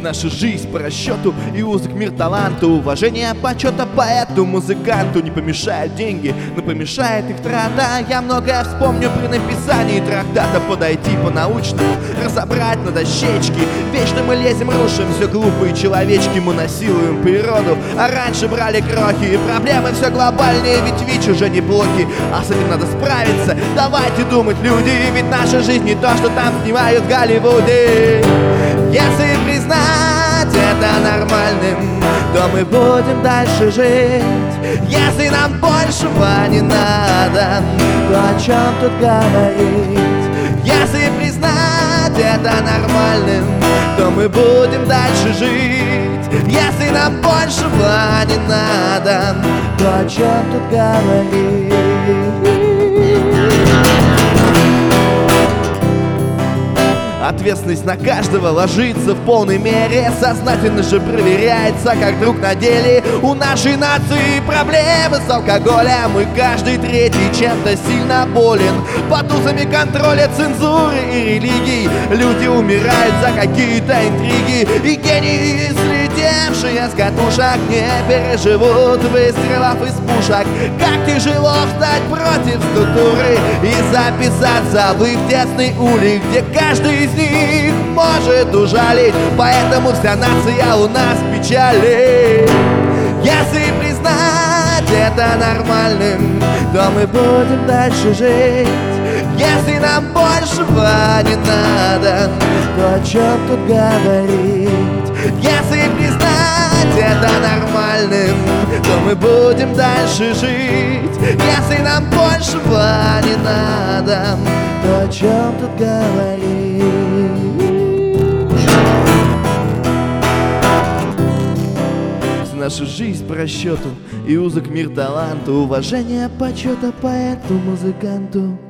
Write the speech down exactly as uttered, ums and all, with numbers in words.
Наша жизнь по расчету и узок мир таланту. Уважение, почета поэту, музыканту. Не помешают деньги, но помешает их трата. Я многое вспомню при написании трактата. Подойти по-научному, разобрать на дощечке. Вечно мы лезем, рушим все глупые человечки. Мы насилуем природу, а раньше брали крохи. И проблемы все глобальнее, ведь ВИЧ уже не блоки. А с этим надо справиться, давайте думать, люди. Ведь наша жизнь не то, что там снимают в Голливуде. Если признать это нормальным, то мы будем дальше жить. Если нам большего не надо, то о чем тут говорить? Если признать это нормальным, то мы будем дальше жить. Если нам большего не надо, то о чем тут говорить? Ответственность на каждого ложится в полной мере. Сознательно же проверяется, как друг на деле. У нашей нации проблемы с алкоголем, и каждый третий чем-то сильно болен. Под узами контроля, цензуры и религий люди умирают за какие-то интриги. И гении, слетевшие с катушек, не переживут выстрелов из пушек. Как тяжело встать против структуры и записаться в их тесный улей, где каждый из них может ужалить. Поэтому вся нация у нас в печали. Если признать это нормальным, то мы будем дальше жить. Если нам большего не надо, то о чем тут говорить? Если признать это нормальным, то мы будем дальше жить. Если нам большего не надо, то о чем тут говорить? Наша жизнь по расчету и узок мир таланту. Уважение, почета поэту, музыканту.